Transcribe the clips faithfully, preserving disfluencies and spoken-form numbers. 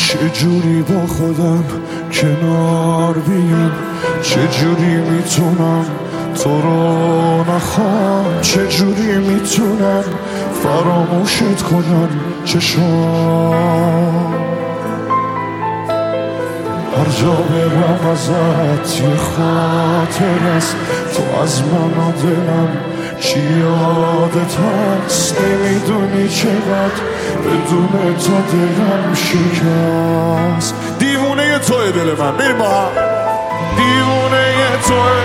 چجوری با خودم کنار بیام، چجوری میتونم تو رو نخوام، چجوری میتونم فراموشت کنم چشام. هر جا برم ازت یه خاطر است، تو از من و دلم چی یادت هست. نمیدونی چقدر بدون تو دلم شکست. دیوونه توی دل من، بریم با هم. دیوونه توی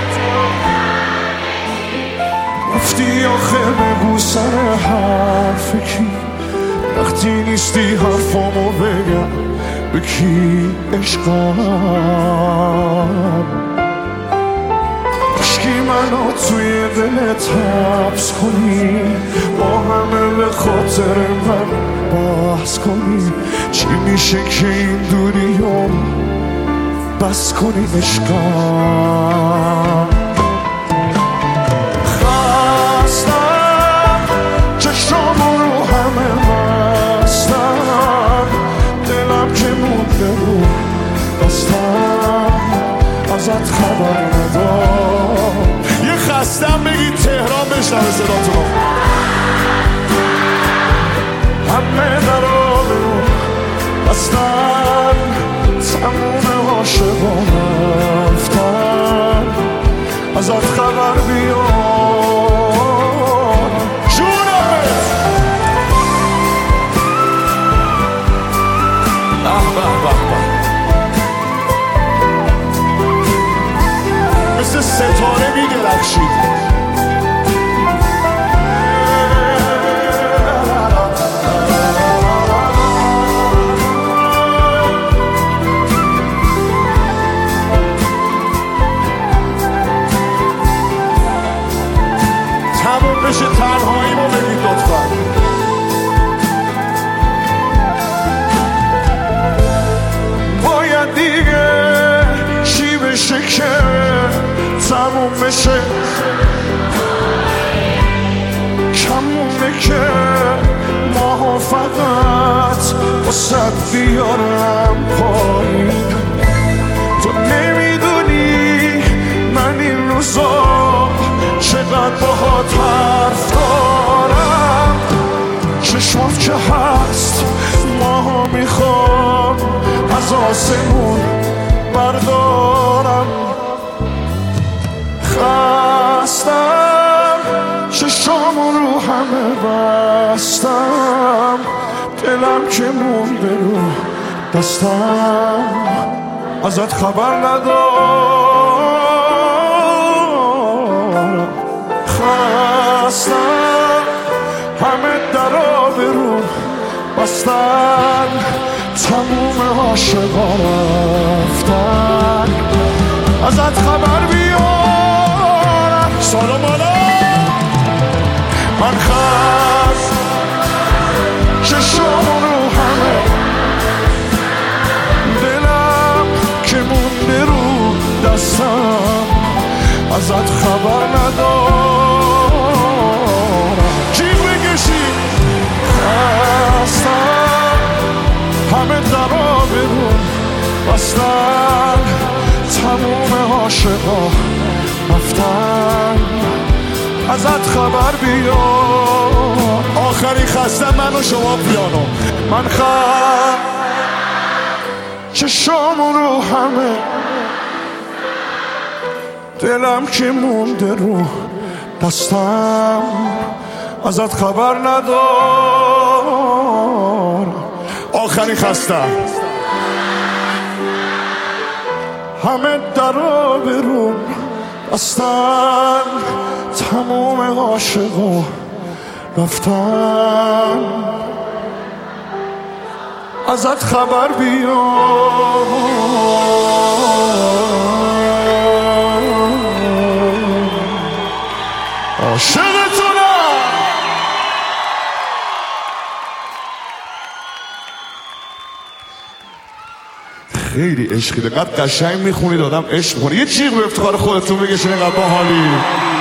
رفتی آخه بگو سر حرف کی، وقتی نیستی حرفامو بگم به کی عشقم. عشقی منو توی دلت حبس کنی، با همه به خاطر من بحث کنی. چی میشه که این دوریو بس کنی عشقم. خستم چشامو رو همه بستم، دلم که مونده رو بستم، ازت خبر ندارم. یه خستم بگید تهران بشنوه صداتونو. همه درا برو بستن، تموم عاشقان رفتن، ازت خبر بیار جونمت. اه به به به، مثل ستاره می‌درخشید. تموم بشه تنهایی ما بگید لطفا. باید دیگه چی بشه که تموم بشه، کمونه که ماها فقط واسد بیارم پایین. تو نمیدونی من این روزا چقدر باهات حرف دارم. چشمات که هست ماها میخوام از آسمون بردارم. خستم چشامو رو همه بستم، دلم که مونده رو دستم، ازت خبر ندارم. خستم همه درا برو بستن، تموم عاشقا رفتن، ازت خبر بیارم. سلام علیکم. من خست چشام رو همه، دلم که مونده رو دستم، ازت خبر ندارم. جیب بکشی. خستم همه درا برون بستن، تموم عاشقا رفتن، ازت خبر بیار. آخری خستم من و شما پیانو. من خست چشامو رو همه، دلم که مونده رو دستم، ازت خبر ندارم. آخری خستم همه درا برون بستن، تموم عاشقا رفتن، ازت خبر بیار. عاشقتونم. خیلی عشقی، دقیقا قشنگ میخونید، آدم عشق میکنه. یه چیغ به افتخار خودتون بگشین، اینقدر باحالی.